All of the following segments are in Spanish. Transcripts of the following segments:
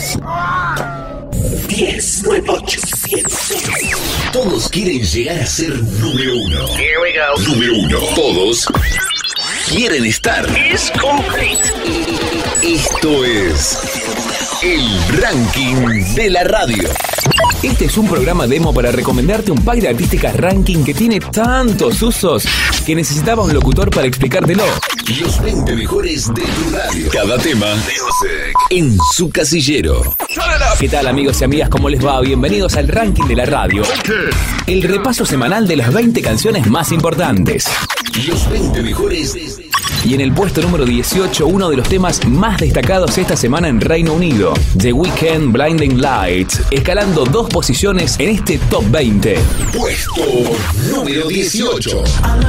10, 9, 8, 7, 6. Todos quieren llegar a ser número uno. Here we go. Número uno. Todos quieren estar. Is complete. Esto es el ranking de la radio. Este es un programa demo para recomendarte un pack de artísticas ranking que tiene tantos usos que necesitaba un locutor para explicártelo. Los 20 mejores de tu radio. Cada tema en su casillero. ¿Qué tal, amigos y amigas? ¿Cómo les va? Bienvenidos al ranking de la radio. El repaso semanal de las 20 canciones más importantes. Los 20 mejores. Y en el puesto número 18, uno de los temas más destacados esta semana en Reino Unido, The Weeknd, Blinding Lights, escalando 2 posiciones en este top 20. Puesto número 18.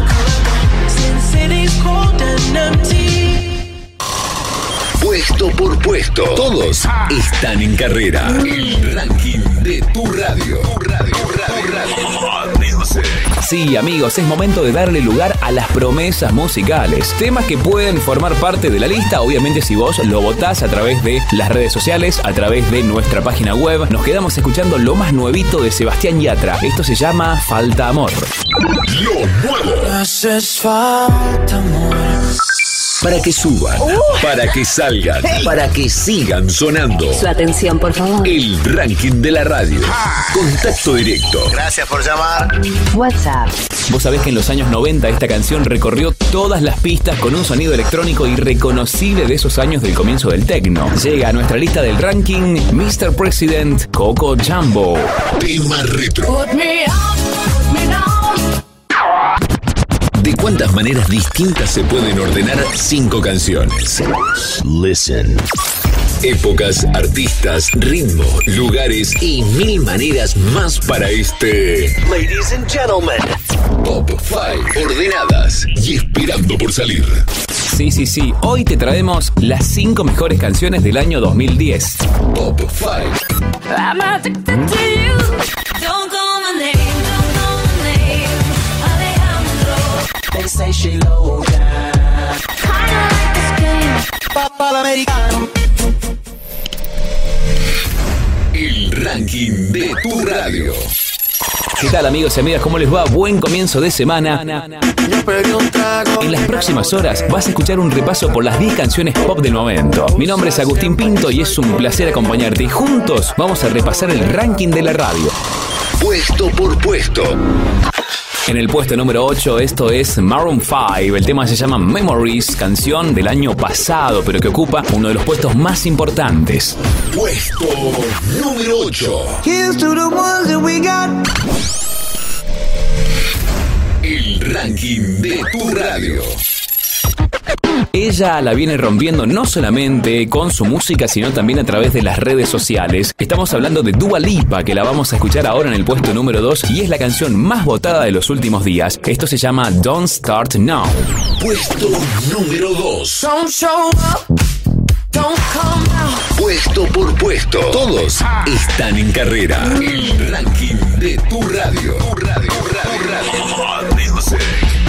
Puesto por puesto, todos están en carrera. El ranking de tu radio. Sí, amigos, es momento de darle lugar a las promesas musicales. Temas que pueden formar parte de la lista, obviamente si vos lo votás a través de las redes sociales, a través de nuestra página web. Nos quedamos escuchando lo más nuevito de Sebastián Yatra. Esto se llama Falta Amor. Lo nuevo. Haces falta amor. Para que suban, para que salgan, para que sigan sonando. Su atención, por favor. El ranking de la radio. Contacto directo. Gracias por llamar. WhatsApp. Vos sabés que en los años 90 esta canción recorrió todas las pistas con un sonido electrónico irreconocible de esos años del comienzo del techno. Llega a nuestra lista del ranking Mr. President, Coco Jumbo. Tema retro. Put me out, put me down. ¿De cuántas maneras distintas se pueden ordenar 5 canciones? Listen. Épocas, artistas, ritmo, lugares y 1000 maneras más para este Ladies and gentlemen. Top 5 ordenadas y esperando por salir. Sí. Hoy te traemos las 5 mejores canciones del año 2010. Top 5. I'm addicted to you. Don't call my name, don't call my name. Alejandro. They say she low down. Kinda like this game. Papa l'americano. El ranking de tu radio. ¿Qué tal, amigos y amigas? ¿Cómo les va? Buen comienzo de semana. Yo pedí un trago. En las próximas horas vas a escuchar un repaso por las 10 canciones pop del momento. Mi nombre es Agustín Pinto y es un placer acompañarte. Y juntos vamos a repasar el ranking de la radio. Puesto por puesto. En el puesto número 8, esto es Maroon 5. El tema se llama Memories, canción del año pasado, pero que ocupa uno de los puestos más importantes. Puesto número 8. Here's to the ones that we got. El ranking de tu radio. Ella la viene rompiendo no solamente con su música, sino también a través de las redes sociales. Estamos hablando de Dua Lipa, que la vamos a escuchar ahora en el puesto número 2 y es la canción más votada de los últimos días. Esto se llama Don't Start Now. Puesto número 2. Don't show up. Don't come out. Puesto por puesto. Todos están en carrera. El ranking de tu radio.